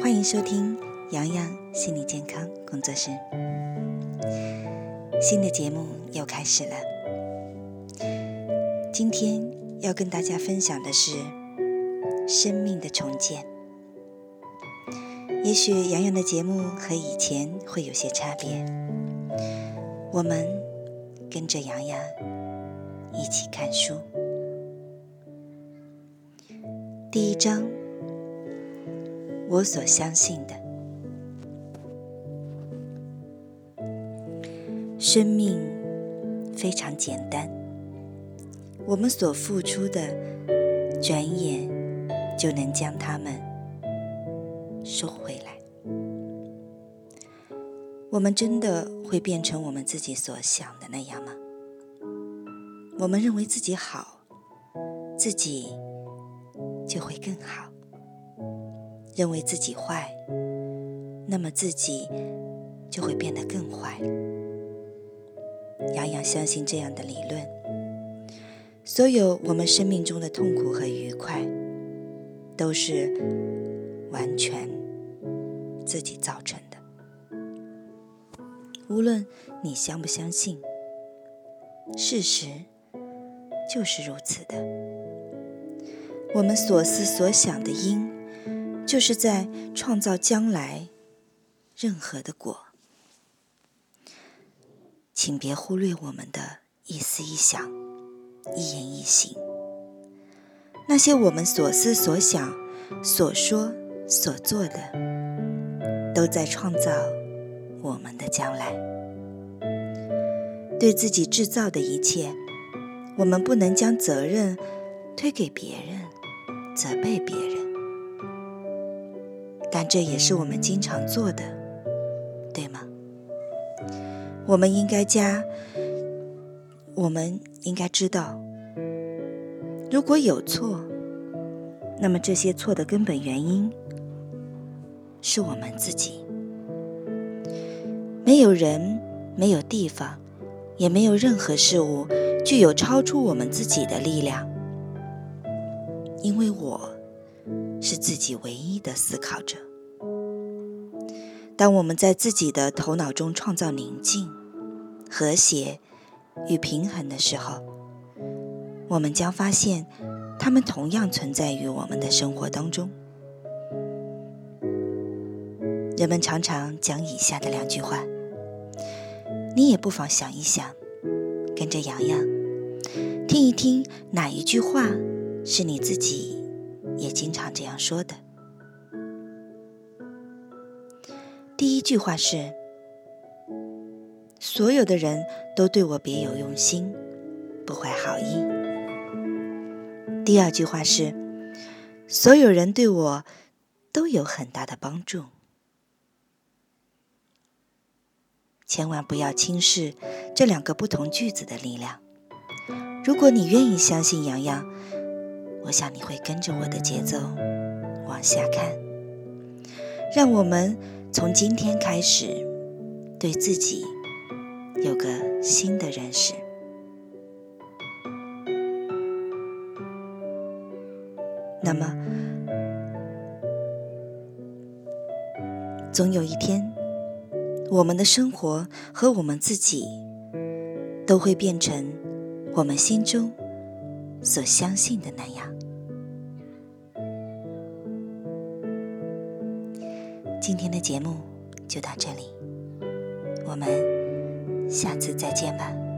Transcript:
欢迎收听洋洋心理健康工作室。新的节目又开始了，今天要跟大家分享的是生命的重建。也许洋洋的节目和以前会有些差别，我们跟着洋洋一起看书。第一章，我所相信的。生命非常简单，我们所付出的，转眼就能将它们收回来。我们真的会变成我们自己所想的那样吗？我们认为自己好，自己就会更好；认为自己坏，那么自己就会变得更坏。洋洋相信这样的理论，所有我们生命中的痛苦和愉快，都是完全自己造成的。无论你相不相信，事实就是如此的。我们所思所想的因，就是在创造将来任何的果。请别忽略我们的一思一想，一言一行。那些我们所思所想、所说所做的，都在创造我们的将来。对自己制造的一切，我们不能将责任推给别人，责备别人，但这也是我们经常做的，对吗？我们应该知道，如果有错，那么这些错的根本原因是我们自己。没有人，没有地方，也没有任何事物具有超出我们自己的力量，因为我是自己唯一的思考者。当我们在自己的头脑中创造宁静、和谐与平衡的时候，我们将发现它们同样存在于我们的生活当中。人们常常讲以下的两句话，你也不妨想一想，跟着洋洋听一听，哪一句话是你自己也经常这样说的。第一句话是，所有的人都对我别有用心，不怀好意。第二句话是，所有人对我都有很大的帮助。千万不要轻视这两个不同句子的力量。如果你愿意相信洋洋，我想你会跟着我的节奏往下看。让我们从今天开始，对自己有个新的认识。那么，总有一天，我们的生活和我们自己都会变成我们心中所相信的那样。今天的节目就到这里，我们下次再见吧。